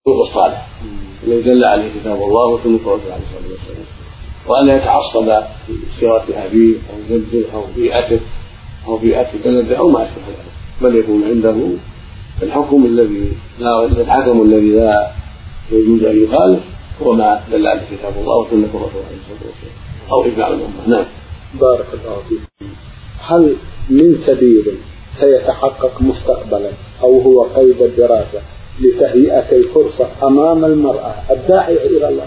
الصالح الذي دل عليه كتاب الله وسنة رسوله عليه الصلاة والسلام، وأن يتعصب في سيرة أبيه أو جده أو بيئته أو بيئة بلده أو ما أشبه ذلك، بل يكون عنده الحكم الذي لا يجوز أن يخالف هو ما دل عليه كتاب الله وسنة رسوله عليه الصلاة والسلام أو إجماع الأمة. نعم. بارك الله فيكم. هل من سبيل سيتحقق مستقبلا أو هو قيد الدراسة لتهيئة الفرصة أمام المرأة الداعية إلى الله؟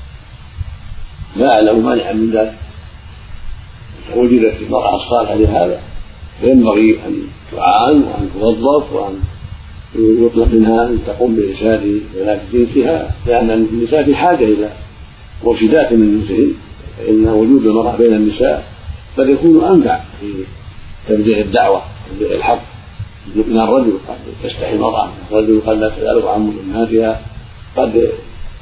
لا أعلم مانعا من ذلك. وجدت المرأة الصالحة لهذا فينبغي أن تعان وأن توظف وأن يطلب منها أن تقوم بإرشاد بنات جنسها، لأن النساء في حاجة إلى مرشدات من جنسهن، فإن وجود المرأة بين النساء قد يكون أنفع في تبليغ الدعوة وتبليغ الحق من الرجل. قد تستحي المرأة، الرجل قد لا تسأله عن أمهاتها، قد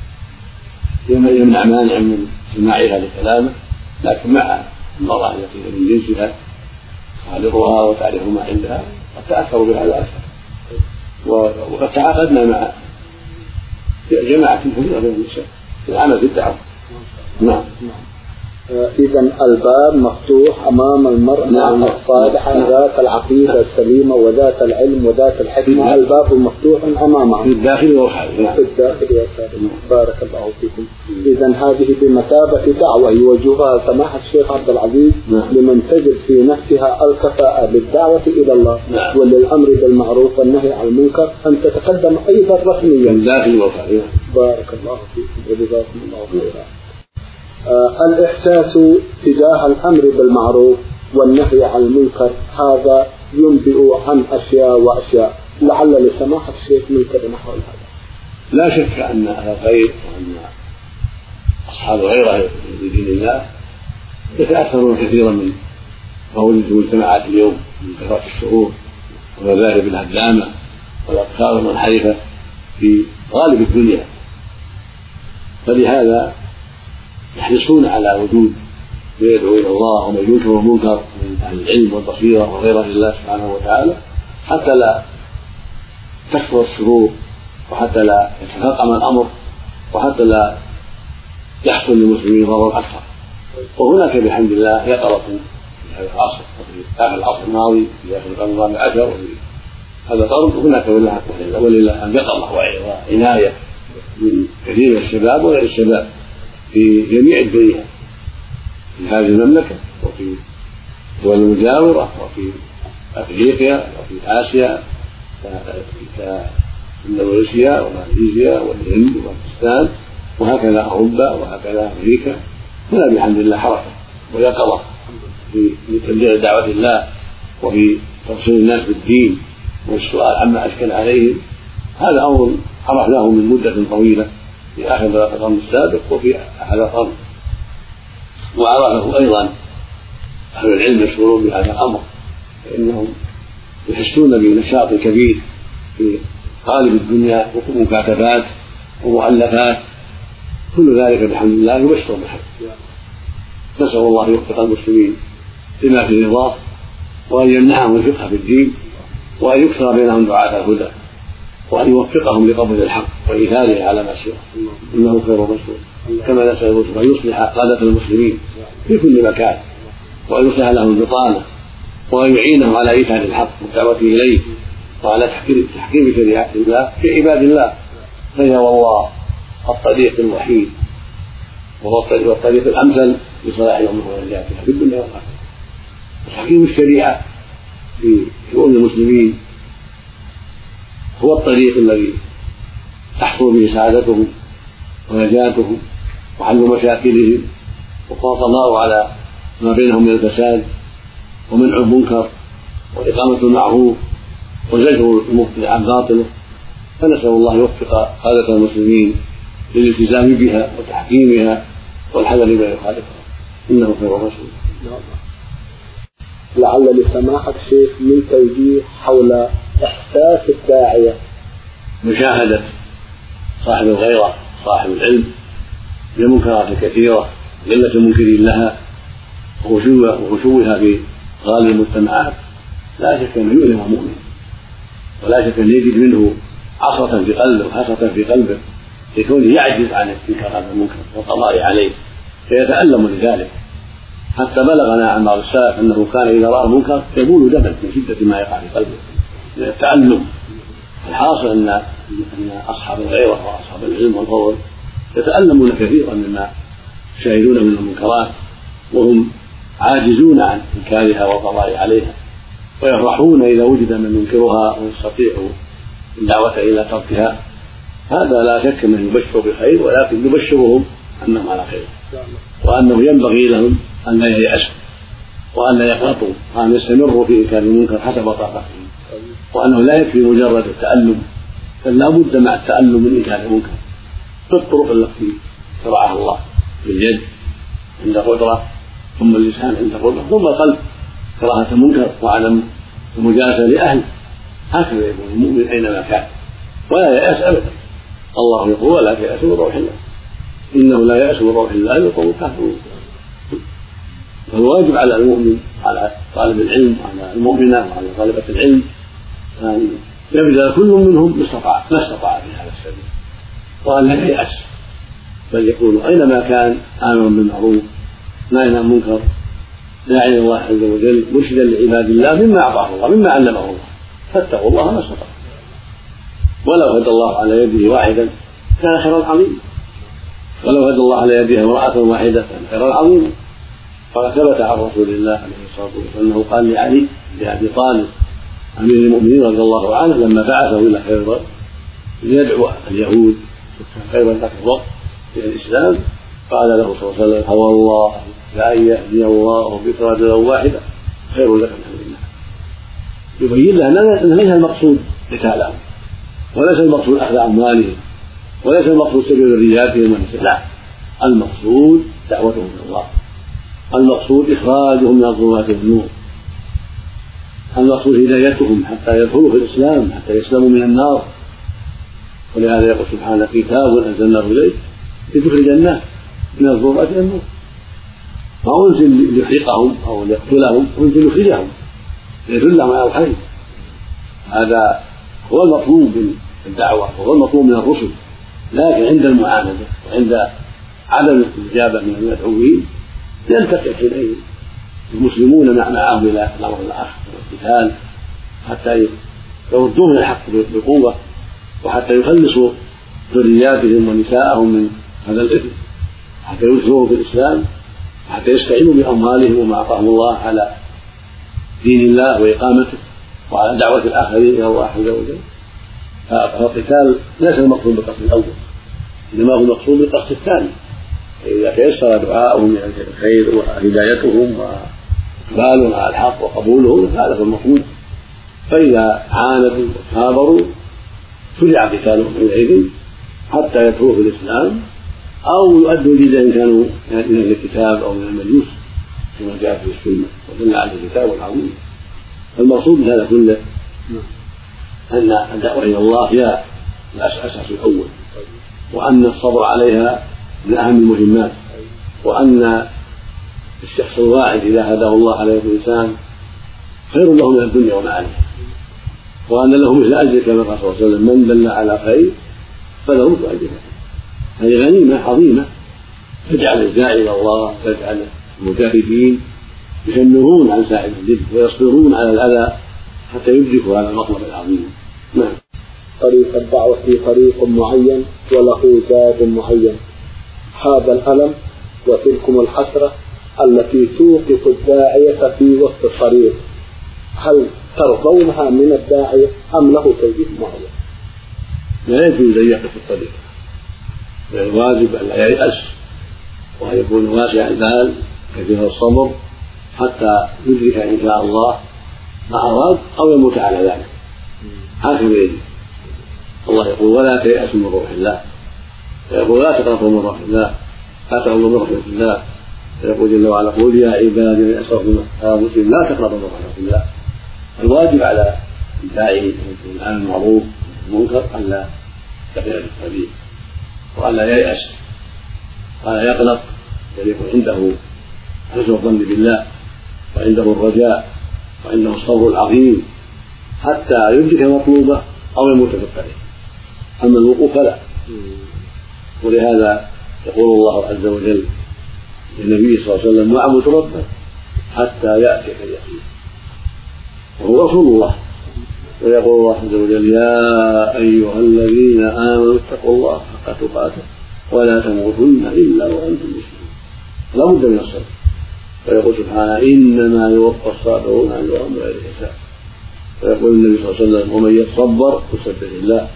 يمنع مانع من سماعها لكلامه، لكن مع المرأة التي من جنسها خالقها وتعرف ما عندها قد تأثر بهذا أكثر. وقد تعاقدنا مع جماعة كثيرة من النساء في العمل في الدعوة. نعم. إذا الباب مفتوح أمام المرأة الصالحة ذات العقيدة السليمة وذات العلم وذات الحكمة، الباب مفتوح أمامها في الداخل والخارج. في الداخل والخارج. بارك الله فيكم. إذا هذه بمثابة دعوة يوجهها سماحة الشيخ عبد العزيز لمن تجد في نفسها الكفاءة للدعوة إلى الله وللأمر بالمعروف والنهي عن المنكر أن تتقدم أيضا رسميا في الداخل والخارج. بارك الله فيكم وجزاكم الله خيرا. الإحساس تجاه الأمر بالمعروف والنهي عن المنكر هذا ينبئ عن أشياء وأشياء، لعل لسماحة الشيخ من كلمة حول هذا. لا شك أن أهل الخير وأن أصحاب الغيرة لدين الله يتأثرون كثيرا من موجود المجتمعات اليوم من كثرة الشرور والمذاهب الهدامة والأفكار المنحرفة في غالب الدنيا، فلهذا يحرصون على وجود من يدعو إلى الله ومن ينكر المنكر من أهل العلم والبصيرة وغيره لله سبحانه وتعالى، حتى لا تكثر الشرور وحتى لا يتفاقم الأمر وحتى لا يحصل للمسلمين ضرر أكثر. وهناك بحمد الله يقظة في هذا العصر وفي آخر العصر الماضي في آخر القرن الرابع عشر وفي هذا القرن، هناك ولله أن يقظة وعناية من كثير من الشباب وغير الشباب في جميع الدنيا، في هذه المملكة وفي الدول المجاورة وفي أفريقيا وفي آسيا كإندونيسيا وماليزيا والهند وباكستان وهكذا أوروبا وهكذا أمريكا. هنا بحمد الله حركة ويقظة في تبليغ دعوة الله وفي توصيل الناس بالدين والسؤال عما أشكل عليهم. هذا أمر عرفناه من مدة طويلة في آخر القرن السابق وفي هذا القرن، وعرفه أيضا أهل العلم يشعرون بهذا الأمر، فإنهم يحسون بنشاط كبير في غالب الدنيا ومكاتبات ومؤلفات، كل ذلك بحمد الله يبشر بالحق. نسأل الله يوفق المسلمين لما في رضاه وأن يمنحهم الفقه في الدين وأن يكثر بينهم دعاة الهدى وأن يوفقهم لقبول الحق وإيثاره على ما سواه، إنه خير مسؤول. كما نسأل أن يصلح قادة المسلمين في كل مكان وأن يصلح لهم البطانة وأن يعينهم على إيثار الحق والدعوة إليه وعلى تحكيم شريعة الله في عباد الله، فهي والله الطريق الوحيد والطريق الأمثل لصلاح الأمة ونجاتها في الدنيا والآخرة. تحكيم الشريعة في شؤون المسلمين هو الطريق الذي تحصل به سعادتهم ونجاتهم وحل مشاكلهم والقضاء على ما بينهم من الفساد ومنع المنكر وإقامة المعروف وزجر المبطل عن باطله. فنسأل الله يوفق قادة المسلمين للالتزام بها وتحكيمها والحذر ما يخالفها، إنه خير رسول. لعل لسماحة الشيخ من توجيه حول إحساس الداعية، مشاهدة صاحب الغيرة صاحب العلم للمنكرات الكثيرة قلة المنكرين لها وخشوعها في غالب المجتمعات، لا شك أنه يؤلم المؤمن ولا شك أن يجد منه عصرة في قلبه وحسرة في قلبه لكونه يعجز عن إنكار هذا المنكر والقضاء عليه فيتألم لذلك، حتى بلغنا عن بعض السلف أنه كان إذا رأى المنكر يبول دما من شدة ما يقع في قلبه من التألم. الحاصل أن أصحاب الغيرة وأصحاب العلم والفضل يتألمون كثيرا مما يشاهدون من المنكرات وهم عاجزون عن إنكارها والقضاء عليها، ويفرحون إذا وجد من ينكرها ويستطيع الدعوة إلى تركها. هذا لا شك من يبشر بخير، ولكن يبشرهم أنهم على خير، وأنه ينبغي لهم أن لا ييأسوا وأن لا يقنطوا وأن يستمروا في إنكار المنكر حسب طاقتهم، وأنه لا يكفي مجرد التألم، بل لا بد مع التألم من إنكار المنكر بالطرق التي شرعها الله، باليد عند قدرة، ثم اللسان عند قدرة، ثم القلب كراهة المنكر وعدم المجالسة لأهل. هكذا يكون المؤمن أينما كان ولا يأس أبدا. الله يقول ولا تيأس من روح الله، إنه لا يأس من روح الله القوم الكافرون. فالواجب على المؤمن، على طالب العلم، على المؤمنة وعلى طالبة العلم، أن يبذل كل منهم ما استطاع في هذا السبيل، وأن لا ييأس، بل يكون أينما كان آمرا بالمعروف ناهيا عن المنكر، داعيا إلى الله عز وجل، مرشدا لعباد الله مما أعطاه الله مما علمه الله، فاتقوا الله ما استطعتم. ولو هدى الله على يده واحدا كان خيرا عظيما، ولو هدى الله على يده امرأة واحدة كان خيرا عظيما. فقد ثبت عن رسول الله عليه الصلاة والسلام أنه قال لعلي بن أبي طالب أمير المؤمنين رضي الله عنه لما بعثه إلى خيبر ليدعو اليهود خيبر ذاك الوقت إلى الإسلام، قال له صلى الله عليه وسلم: فوالله لأن يهدي الله بك رجلا واحدا خير لك من حمد الله. يبين لنا أن ليس المقصود قتالهم، وليس المقصود أخذ أموالهم، وليس المقصود سبيل ذرياتهم ونسلهم، لا، المقصود دعوتهم إلى الله، المقصود إخراجهم من الظلمات إلى النور، المقصود هدايتهم حتى يدخلوا في الإسلام، حتى يسلموا من النار. ولهذا يقول سبحانه: كتاب أنزلناه إليك لتخرج الناس من الظلمات إلى النور. ما أنزل ليحرقهم أو ليقتلهم، أنزل ليخرجهم ليدلهم على الخير. هذا هو المطلوب من الدعوة وهو المطلوب من الرسل، لكن عند المعاندة وعند عدم الإجابة من المدعوين يلتقي حينئذ المسلمون معهم إلى الأمر الآخر والقتال حتى يردوهم إلى الحق بقوة، وحتى يخلصوا ذرياتهم ونساءهم من هذا الإثم، حتى يدخلوا في الإسلام، حتى يستعينوا بأموالهم وما أعطاهم الله على دين الله وإقامته وعلى دعوة الآخرين إلى الله عز وجل. فالقتال ليس المقصود بالقصد الأول، إنما هو المقصود بالقصد الثاني. إذا تيسر دعاءهم إلى الخير وهدايتهم وإقبالهم على الحق وقبوله فهذا هو المطلوب. فإذا عاندوا وثابروا شرع قتالهم حينئذ حتى يدخلوا في الإسلام أو يؤدوا الجزية إن كانوا من أهل الكتاب أو من المجوس كما جاء في السنة ودل على الكتاب العظيم. المقصود من هذا كله أن الدعوة إلى الله هي الأساس الأول، وأن الصبر عليها من أهم المهمات، وأن الشخص الواحد إذا هداه الله عليه الإنسان خير له من الدنيا وما عليها، وأن له مثل أجر كما قال صلى الله عليه وسلم: من دل على خير فله مثل أجره. هذه غنيمة عظيمة تجعل الداعي إلى الله، تجعل المجاهدين يشمرون عن ساعد الجد ويصبرون على الأذى حتى يدركوا هذا المطلب العظيم. نعم. طريق الدعوة طريق معين وله زاد معين، هذا الألم وتلكم الحسرة التي توقف الداعية في وسط الطريق، هل ترضونها من الداعية أم له توجيه معين؟ لا يجوز أن يقف الطريق، الواجب أن لا ييأس وأن يكون واسع البال كثير الصبر حتى يدرك إن شاء الله ما أراد أو يموت على ذلك. هكذا يجب. الله يقول: ولا تيأس من روح الله، ويقول: لا تقنطوا من روح الله، لا تقنطوا من رحمة الله. ويقول جل وعلا: قل يا عبادي من أسرفوا لا تقنطوا من رحمة الله. الواجب على الداعي عن المعروف والمنكر أن لا يقف في الطريق وأن لا ييأس ولا يقلق، بل يكون عنده حسن الظن بالله وعنده الرجاء وعنده الصبر العظيم حتى يدرك مطلوبه أو يموت في الطريق. أما الوقوف فلا. ولهذا يقول الله عز وجل للنبي صلى الله عليه وسلم واعبد ربك حتى يأتيك اليقين، وهو رسول الله. ويقول الله عز وجل يا أيها الذين آمنوا اتقوا الله حق تقاته ولا تموتن إلا وأنتم مسلمون، لا بد من الصبر. ويقول سبحانه إنما يوفى الصابرون أجرهم بغير حساب. ويقول النبي صلى الله عليه وسلم ومن يتصبر يسبح الله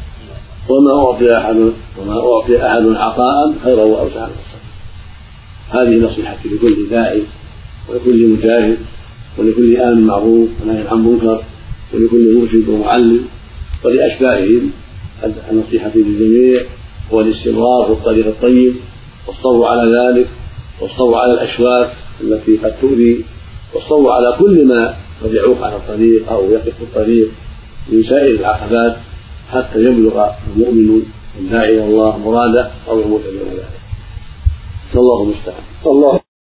وما أعطي أحد عطاء خيرا وأوسع من الصبر. هذه نصيحتي لكل داعي ولكل مجاهد ولكل آمر معروف ونهي عن منكر ولكل مرشد ومعلم ولأشباههم. النصيحة للجميع والاستمرار في الطريق الطيب والصبر على ذلك والصبر على الأشواك التي قد تؤذي والصبر على كل ما قد يعوق على الطريق أو يقف الطريق من سائر العقبات حتى يبلغ المؤمن الداعي إلى الله مراده أو يموت دون ذلك. الله المستعان.